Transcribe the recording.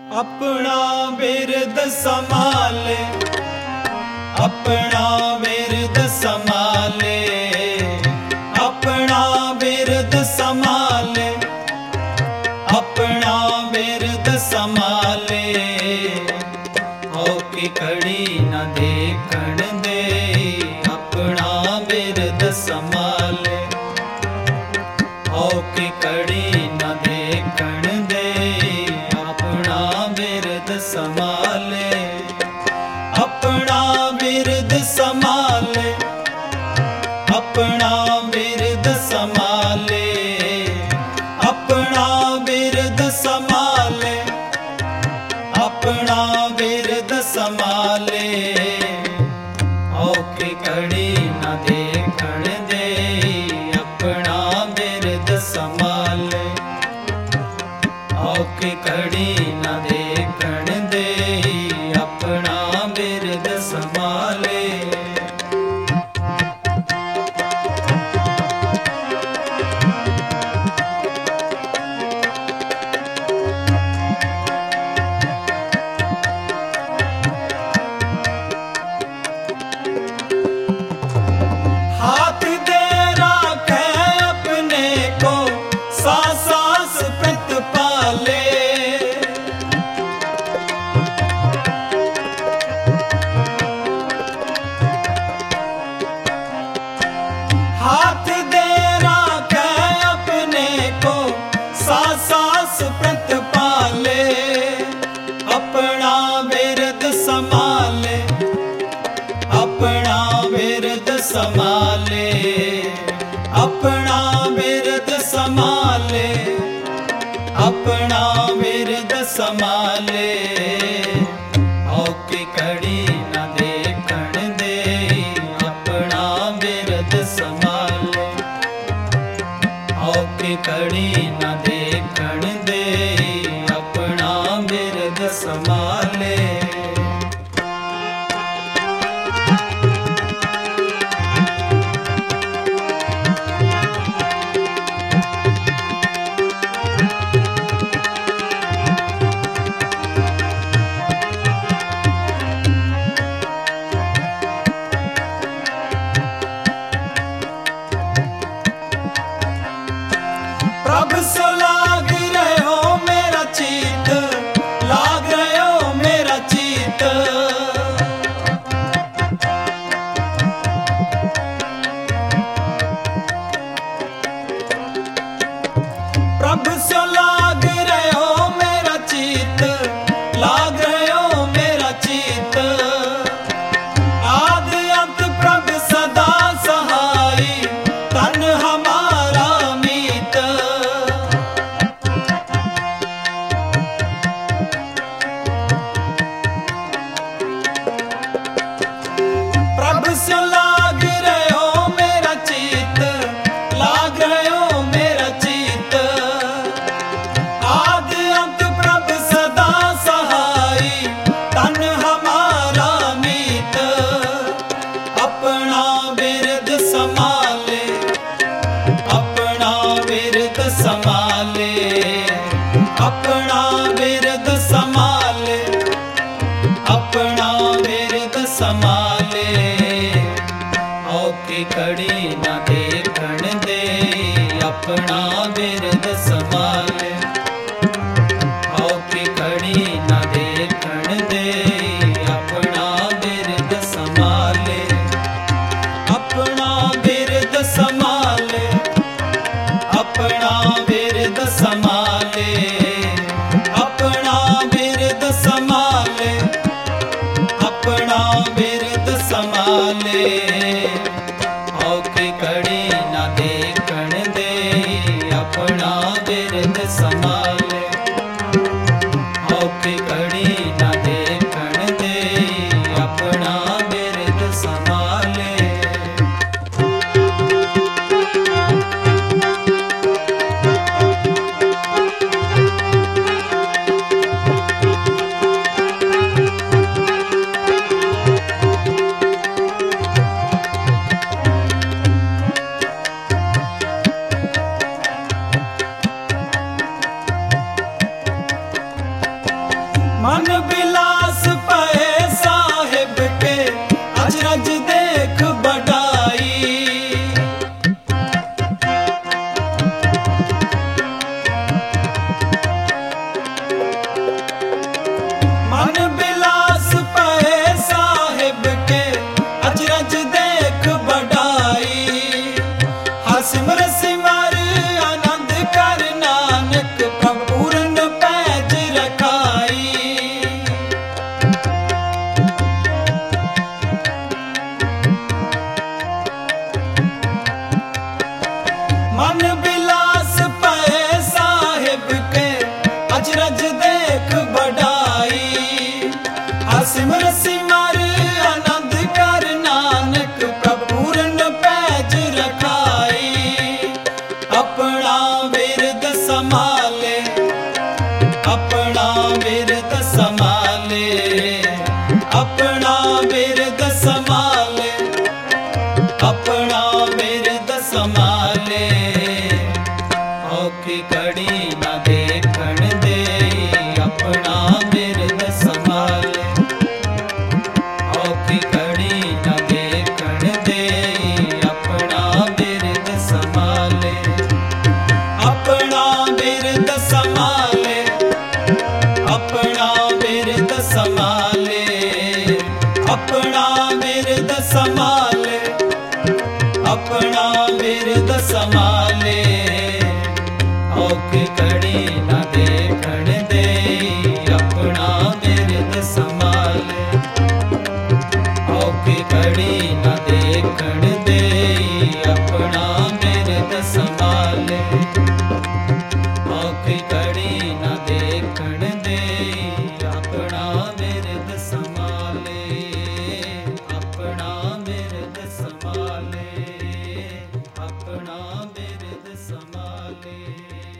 अपना बिरद संभाले, अपना बिरद संभाले, अपना बिरद संभाले, अपना बिरद संभाले। होके कड़ी न देखण दे, अपना बिरद संभाले। होके कड़ी न देखण दे, अपना बिरद संभाले। अपना बिरद संभाले, अपना बिरद संभाले, अपना बिरद संभाले, अपना बिरद संभाले। होके कड़ी न देखण दे, अपना बिरद संभाले। होके कड़ी न देखण दे, अपना बिरद संभाले। हाथ दे राखे अपने को, सांस सांस प्रतिपाले। हाथ दे राखे अपने को, सांस सांस प्रतिपाले। अपना बिरद संभाले, अपना बिरद संभाले, अपना बिरद संभाले, अपना बिरद संभाले। होके कड़ी न देखण दे, अपना बिरद संभाले। होके कड़ी न देखण दे, अपना बिरद संभाले। प्रभु सो लाग रहे हो मेरा चीत, लाग रहे हो मेरा चीत। प्रभु सो लाग रहे हो मेरा चीत, लाग रहे हो मेरा चीत। आद अंत प्रभु सदा सहाई, तन हमारा मीत। प्रभु से लाग रहे हो मेरा चित, लाग रहे हो मेरा चित। आद अंत प्रभु सदा सहाई, तन हमारा मीत। अपना बिरद संभाले, अपना बिरद संभाले, अपना बिरद संभाले, अपना बिरद संभाले। होके कड़ी न देखण दे, अपना बिरद संभाले। होके कड़ी न देखण दे, अपना बिरद संभाले। अपना बिरद संभाले, अपना बिरद संभाले, अपना बिरद संभाले, अपना बिरद संभाले। होके कड़ी न देखण दे, अपना बिरद संभाले। होके कड़ी न देखण दे, अपना बिरद संभाले। मन बिलास पए साहिब के अजरज देख बढ़ाई। मन बिलास पए साहिब के अजरज देख बढ़ाई। हसिमर सिमर आनंद कर नानक प्रभु पूर्ण पैज रखाई। मन बिलास पए साहिब के अजरज देख बढ़ाई। हसिमर सिमर आनंद कर नानक प्रभु पूर्ण पैज रखाई। अपना विरद संभाले, अपना विरद संभाले, अपना विरद संभाले, अपना विरद संभाले। औखी घड़ी न देखण दे, अपना विरद संभाले। औखी घड़ी न देखण दे, अपना विरद संभाले। अपना विरद संभाले, अपना विरद संभाले, अपना विरद संभाले, अपना विरद संभाले। औखी घड़ी न देखण दे, अपना विरद संभाले। औखी घड़ी न देखण दे, अपना विरद संभाले। औखी घड़ी न देखण दे, अपना विरद संभाले। अपना विरद संभाले, अपना विरद संभाले।